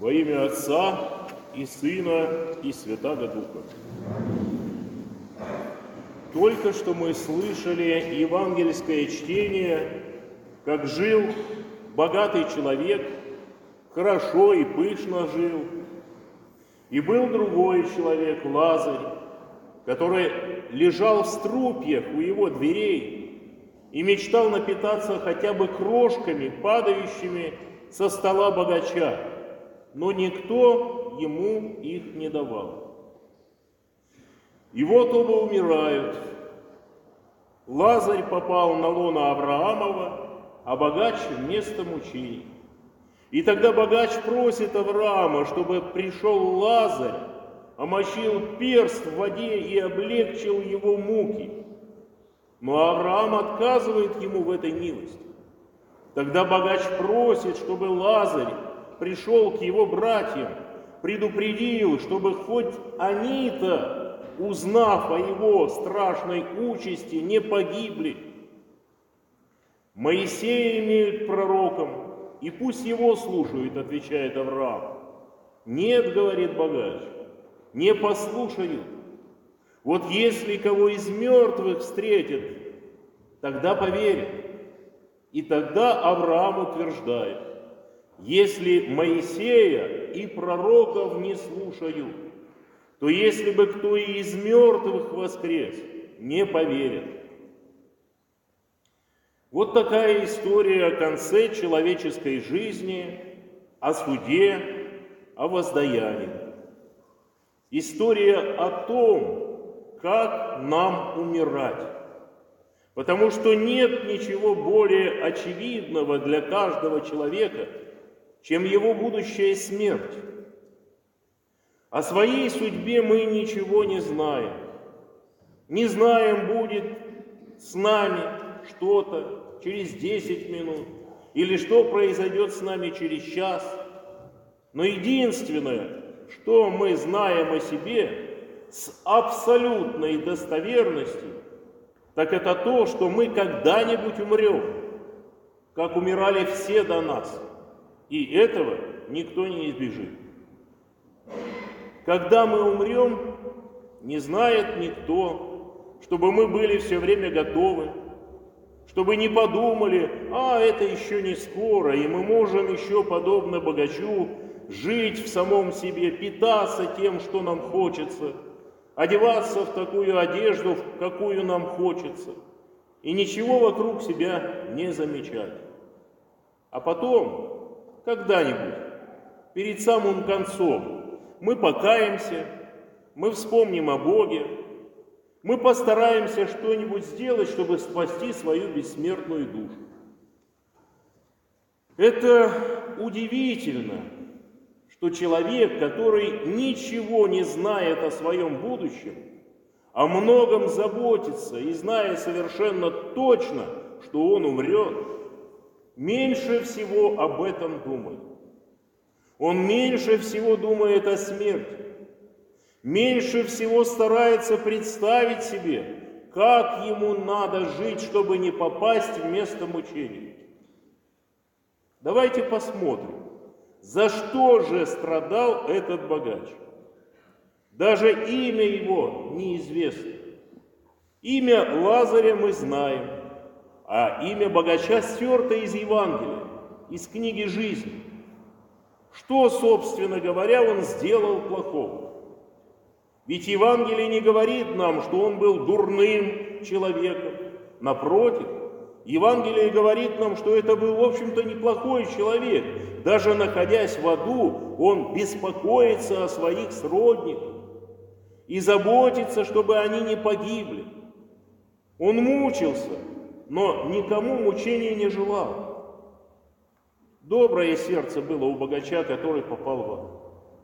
Во имя Отца и Сына и Святаго Духа. Только что мы слышали евангельское чтение, как жил богатый человек, хорошо и пышно жил. И был другой человек, Лазарь, который лежал в струпьях у его дверей и мечтал напитаться хотя бы крошками, падающими со стола богача, но никто ему их не давал. И вот оба умирают. Лазарь попал на лоно Авраамова, а богач в место мучений. И тогда богач просит Авраама, чтобы пришел Лазарь, омочил перст в воде и облегчил его муки. Но Авраам отказывает ему в этой милости. Тогда богач просит, чтобы Лазарь пришел к его братьям, предупредил, чтобы хоть они-то, узнав о его страшной участи, не погибли. Моисея имеют пророком, и пусть его слушают, отвечает Авраам. Нет, говорит богач, не послушают. Вот если кого из мертвых встретят, тогда поверят. И тогда Авраам утверждает: если Моисея и пророков не слушают, то если бы кто и из мертвых воскрес, не поверят. Вот такая история о конце человеческой жизни, о суде, о воздаянии. История о том, как нам умирать. Потому что нет ничего более очевидного для каждого человека, чем его будущая смерть. О своей судьбе мы ничего не знаем. Не знаем, будет с нами что-то через 10 минут, или что произойдет с нами через час. Но единственное, что мы знаем о себе с абсолютной достоверностью, так это то, что мы когда-нибудь умрем, как умирали все до нас. И этого никто не избежит. Когда мы умрем, не знает никто, чтобы мы были все время готовы, чтобы не подумали: это еще не скоро, и мы можем еще, подобно богачу, жить в самом себе, питаться тем, что нам хочется, одеваться в такую одежду, в какую нам хочется, и ничего вокруг себя не замечать. А потом, когда-нибудь, перед самым концом, мы покаемся, мы вспомним о Боге, мы постараемся что-нибудь сделать, чтобы спасти свою бессмертную душу. Это удивительно, что человек, который ничего не знает о своем будущем, о многом заботится и зная совершенно точно, что он умрет, меньше всего об этом думает. Он меньше всего думает о смерти, меньше всего старается представить себе, как ему надо жить, чтобы не попасть в место мучений. Давайте посмотрим, за что же страдал этот богач. Даже имя его неизвестно. Имя Лазаря мы знаем, а имя богача стерто из Евангелия, из книги жизни. Что, собственно говоря, он сделал плохого? Ведь Евангелие не говорит нам, что он был дурным человеком. Напротив, Евангелие говорит нам, что это был, в общем-то, неплохой человек. Даже находясь в аду, он беспокоится о своих сродниках и заботится, чтобы они не погибли. Он мучился, но никому мучений не желал. Доброе сердце было у богача, который попал в ад.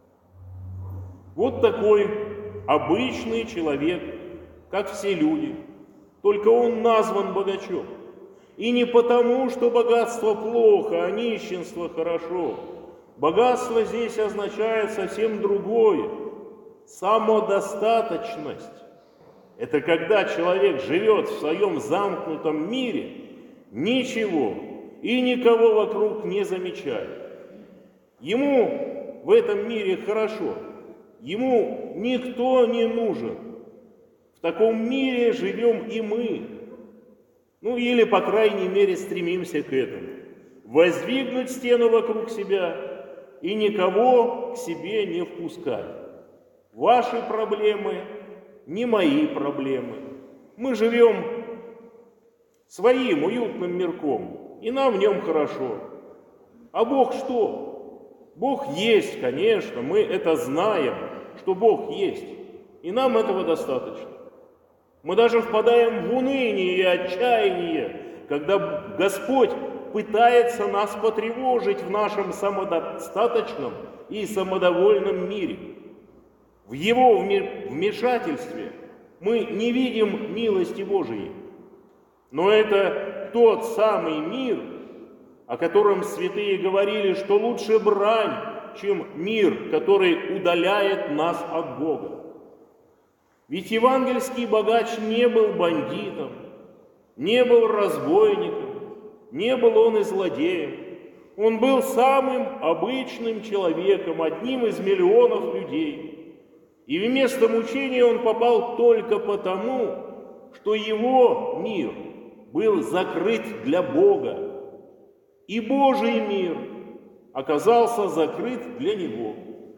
Вот такой обычный человек, как все люди, только он назван богачом. И не потому, что богатство плохо, а нищенство хорошо. Богатство здесь означает совсем другое. Самодостаточность. Это когда человек живет в своем замкнутом мире, ничего и никого вокруг не замечает. Ему в этом мире хорошо. Ему никто не нужен. В таком мире живем и мы. Ну или, по крайней мере, стремимся к этому. Воздвигнуть стену вокруг себя и никого к себе не впускать. Ваши проблемы не мои проблемы. Мы живем своим уютным мирком, и нам в нем хорошо. А Бог что? Бог есть, конечно, мы это знаем, что Бог есть, и нам этого достаточно. Мы даже впадаем в уныние и отчаяние, когда Господь пытается нас потревожить в нашем самодостаточном и самодовольном мире. В Его вмешательстве мы не видим милости Божией. Но это тот самый мир, о котором святые говорили, что лучше брань, чем мир, который удаляет нас от Бога. Ведь евангельский богач не был бандитом, не был разбойником, не был он и злодеем. Он был самым обычным человеком, одним из миллионов людей. И вместо мучения он попал только потому, что его мир был закрыт для Бога. И Божий мир оказался закрыт для него.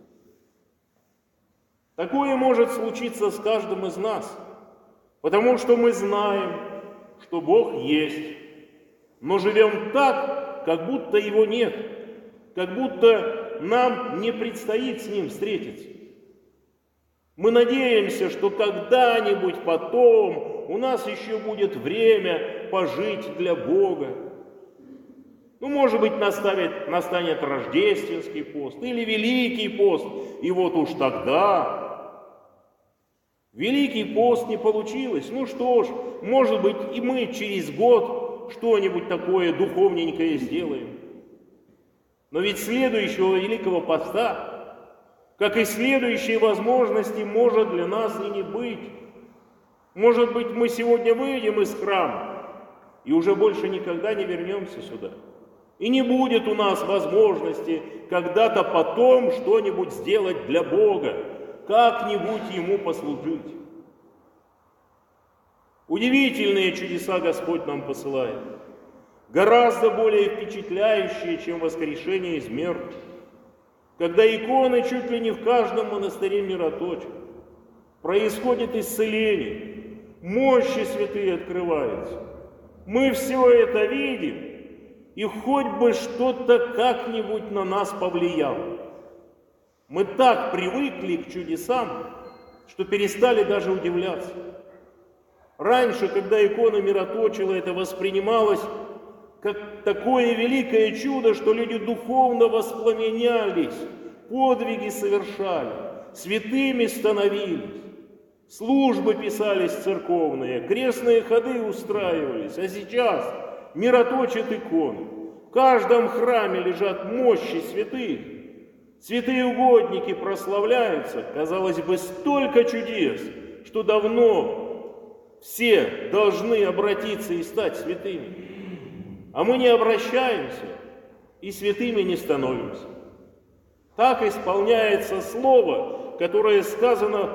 Такое может случиться с каждым из нас, потому что мы знаем, что Бог есть, но живем так, как будто Его нет, как будто нам не предстоит с Ним встретиться. Мы надеемся, что когда-нибудь потом у нас еще будет время пожить для Бога. Ну, может быть, настанет рождественский пост или Великий пост, и вот уж тогда... Великий пост не получилось. Ну что ж, может быть, и мы через год что-нибудь такое духовненькое сделаем. Но ведь следующего Великого поста, как и следующей возможности, может для нас и не быть. Может быть, мы сегодня выйдем из храма и уже больше никогда не вернемся сюда. И не будет у нас возможности когда-то потом что-нибудь сделать для Бога, как-нибудь Ему послужить. Удивительные чудеса Господь нам посылает, гораздо более впечатляющие, чем воскрешение из мертвых, когда иконы чуть ли не в каждом монастыре мироточат, происходит исцеление, мощи святые открываются. Мы все это видим, и хоть бы что-то как-нибудь на нас повлияло. Мы так привыкли к чудесам, что перестали даже удивляться. Раньше, когда икона мироточила, это воспринималось как такое великое чудо, что люди духовно воспламенялись, подвиги совершали, святыми становились, службы писались церковные, крестные ходы устраивались, а сейчас мироточат иконы. В каждом храме лежат мощи святых. Святые угодники прославляются, казалось бы, столько чудес, что давно все должны обратиться и стать святыми. А мы не обращаемся и святыми не становимся. Так исполняется слово, которое сказано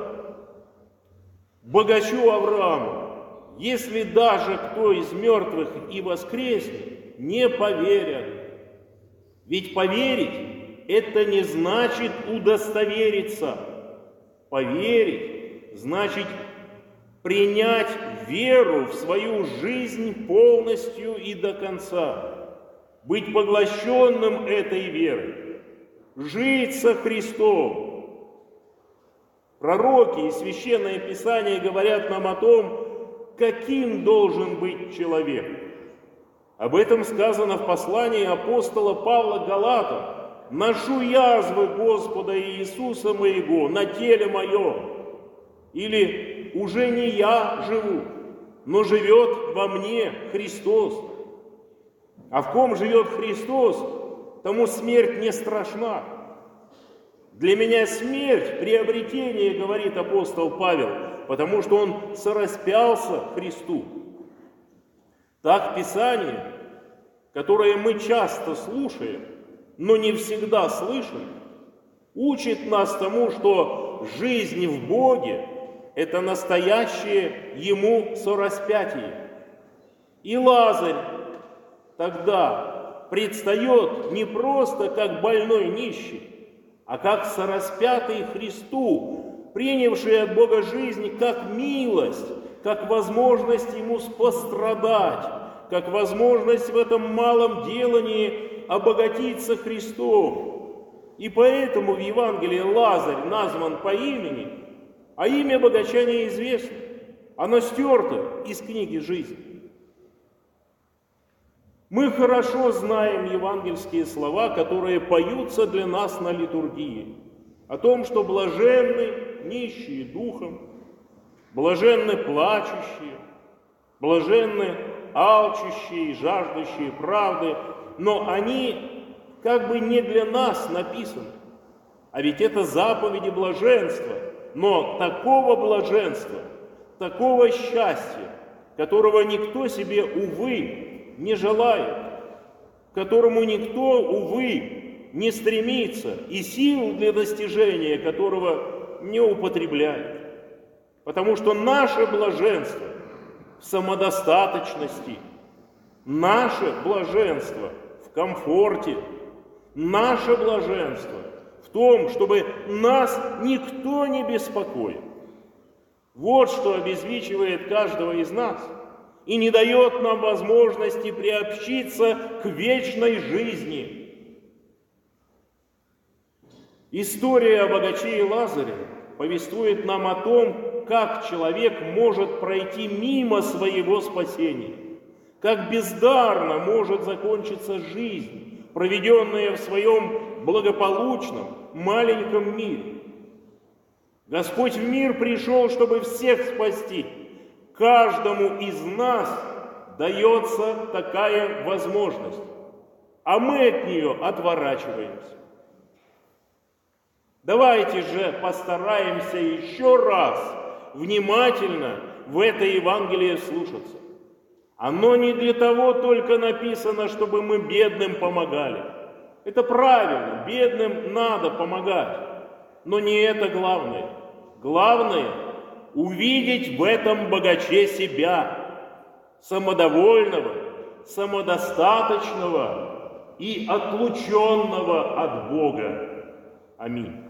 богачу Аврааму: если даже кто из мертвых и воскреснет, не поверят. Ведь поверить — это не значит удостовериться. Поверить значит принять веру в свою жизнь полностью и до конца, быть поглощенным этой верой, жить со Христом. Пророки и Священное Писание говорят нам о том, каким должен быть человек. Об этом сказано в послании апостола Павла к Галатам: «Ношу язвы Господа Иисуса моего на теле моем». Или «Уже не я живу, но живет во мне Христос». А в ком живет Христос, тому смерть не страшна. Для меня смерть — приобретение, говорит апостол Павел, потому что он сораспялся Христу. Так Писание, которое мы часто слушаем, но не всегда слышим, учит нас тому, что жизнь в Боге – это настоящее Ему сораспятие. И Лазарь тогда предстает не просто как больной нищий, а как сораспятый Христу, принявший от Бога жизнь как милость, как возможность Ему пострадать, как возможность в этом малом делании обогатиться Христом. И поэтому в Евангелии Лазарь назван по имени, а имя богача неизвестно. Оно стерто из книги жизни. Мы хорошо знаем евангельские слова, которые поются для нас на литургии, о том, что блаженны нищие духом, блаженны плачущие, блаженны алчущие и жаждущие правды, но они как бы не для нас написаны. А ведь это заповеди блаженства, но такого блаженства, такого счастья, которого никто себе, увы, не желает, к которому никто, увы, не стремится, и сил для достижения которого не употребляет. Потому что наше блаженство в самодостаточности, наше блаженство в комфорте, наше блаженство в том, чтобы нас никто не беспокоил. Вот что обезвичивает каждого из нас и не дает нам возможности приобщиться к вечной жизни. История о богаче и Лазаре повествует нам о том, как человек может пройти мимо своего спасения, как бездарно может закончиться жизнь, проведенная в своем благополучном маленьком мире. Господь в мир пришел, чтобы всех спасти. Каждому из нас дается такая возможность, а мы от нее отворачиваемся. Давайте же постараемся еще раз внимательно в это Евангелие вслушаться. Оно не для того только написано, чтобы мы бедным помогали. Это правильно, бедным надо помогать, но не это главное. Главное – увидеть в этом богаче себя, самодовольного, самодостаточного и отлученного от Бога. Аминь.